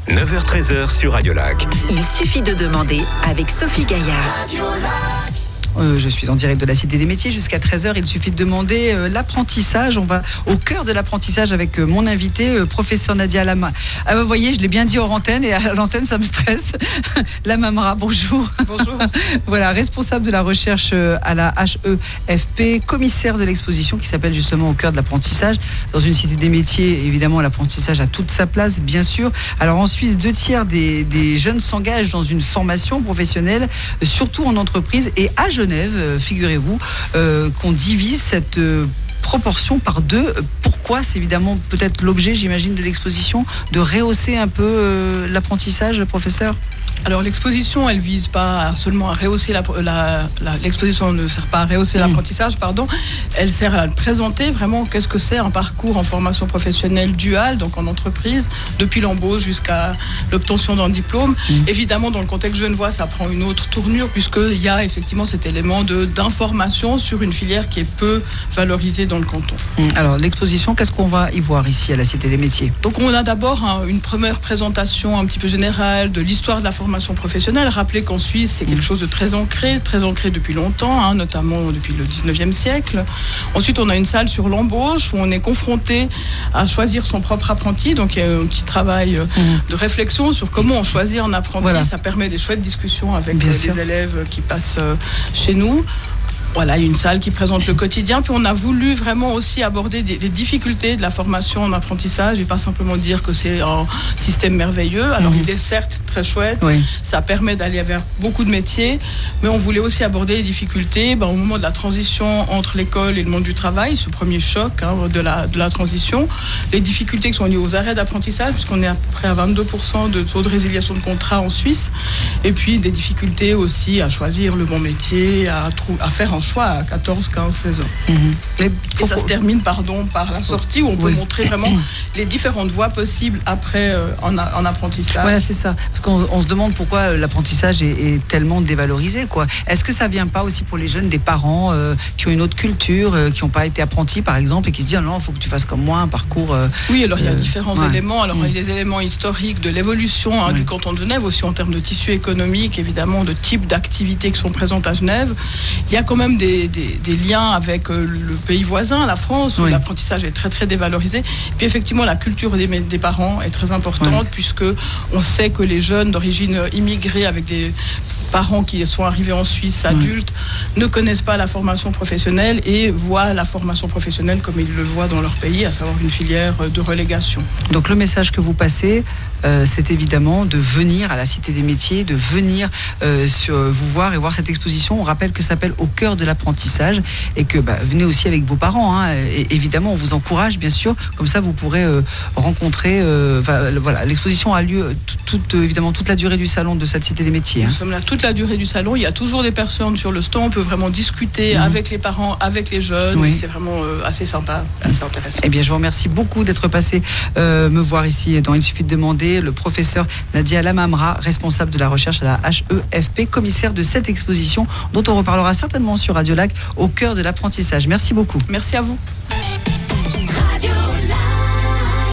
9h-13h sur Radio Lac. Il suffit de demander avec Sophie Gaillard. Je suis en direct de la Cité des Métiers jusqu'à 13h. Il suffit de demander l'apprentissage. On va au cœur de l'apprentissage avec mon invité, professeur Nadia Lamamra. Vous voyez, je l'ai bien dit hors antenne et à l'antenne, ça me stresse. Lamamra, bonjour. Bonjour. Voilà, responsable de la recherche à la HEFP, commissaire de l'exposition qui s'appelle justement Au cœur de l'apprentissage. Dans une Cité des Métiers, évidemment, l'apprentissage a toute sa place, bien sûr. Alors en Suisse, 2/3 des jeunes s'engagent dans une formation professionnelle, surtout en entreprise et à Genève, figurez-vous, qu'on divise cette proportion par 2. Pourquoi ? C'est évidemment peut-être l'objet, j'imagine, de l'exposition, de rehausser un peu l'apprentissage, professeur ? Alors l'exposition, elle vise pas seulement à rehausser l'exposition ne sert pas à rehausser l'apprentissage, pardon. Elle sert à présenter vraiment qu'est-ce que c'est un parcours en formation professionnelle duale, donc en entreprise, depuis l'embauche jusqu'à l'obtention d'un diplôme. Évidemment, dans le contexte genevois, ça prend une autre tournure puisqu'il y a effectivement cet élément d'information sur une filière qui est peu valorisée dans le canton. Alors l'exposition, qu'est-ce qu'on va y voir ici à la Cité des Métiers ? Donc on a d'abord une première présentation un petit peu générale de l'histoire de la formation professionnelle. Rappelez qu'en Suisse, c'est quelque chose de très ancré depuis longtemps, notamment depuis le 19e siècle. Ensuite, on a une salle sur l'embauche où on est confronté à choisir son propre apprenti. Donc, il y a un petit travail de réflexion sur comment on choisit un apprenti. Voilà. Ça permet des chouettes discussions avec les élèves qui passent chez nous. Voilà, il y a une salle qui présente le quotidien. Puis on a voulu vraiment aussi aborder les difficultés de la formation en apprentissage et pas simplement dire que c'est un système merveilleux. Alors il est certes très chouette, ça permet d'aller vers beaucoup de métiers, mais on voulait aussi aborder les difficultés au moment de la transition entre l'école et le monde du travail, ce premier choc de la transition. Les difficultés qui sont liées aux arrêts d'apprentissage, puisqu'on est à peu près à 22% de taux de résiliation de contrat en Suisse. Et puis des difficultés aussi à choisir le bon métier, à faire un choix à 14, 15, 16 ans. Et ça se termine par la sortie où on peut montrer vraiment les différentes voies possibles après en apprentissage. Voilà, c'est ça. Parce qu'on se demande pourquoi l'apprentissage est tellement dévalorisé, quoi. Est-ce que ça ne vient pas aussi pour les jeunes des parents qui ont une autre culture, qui n'ont pas été apprentis par exemple, et qui se disent non, il faut que tu fasses comme moi un parcours... Oui, alors il y a différents éléments. Alors il y a des éléments historiques de l'évolution du canton de Genève, aussi en termes de tissu économique, évidemment, de types d'activités qui sont présentes à Genève. Il y a quand même des liens avec le pays voisin, la France, où l'apprentissage est très très dévalorisé. Puis effectivement, la culture des parents est très importante, puisque on sait que les jeunes d'origine immigrée avec des parents qui sont arrivés en Suisse adultes ne connaissent pas la formation professionnelle et voient la formation professionnelle comme ils le voient dans leur pays, à savoir une filière de relégation. Donc le message que vous passez, c'est évidemment de venir à la Cité des Métiers, de venir vous voir et voir cette exposition. On rappelle que ça s'appelle Au cœur de l'apprentissage et que venez aussi avec vos parents. Et évidemment, on vous encourage, bien sûr. Comme ça, vous pourrez rencontrer... voilà, l'exposition a lieu évidemment toute la durée du salon de cette Cité des Métiers. Nous sommes là toute la durée du salon. Il y a toujours des personnes sur le stand. On peut vraiment discuter avec les parents, avec les jeunes. Et c'est vraiment assez sympa, assez intéressant. Eh bien, je vous remercie beaucoup d'être passé me voir ici dans Il suffit de demander. Le professeur Nadia Lamamra, responsable de la recherche à la HEFP, commissaire de cette exposition dont on reparlera certainement sur Radio Lac, Au cœur de l'apprentissage. Merci beaucoup. Merci à vous. Radio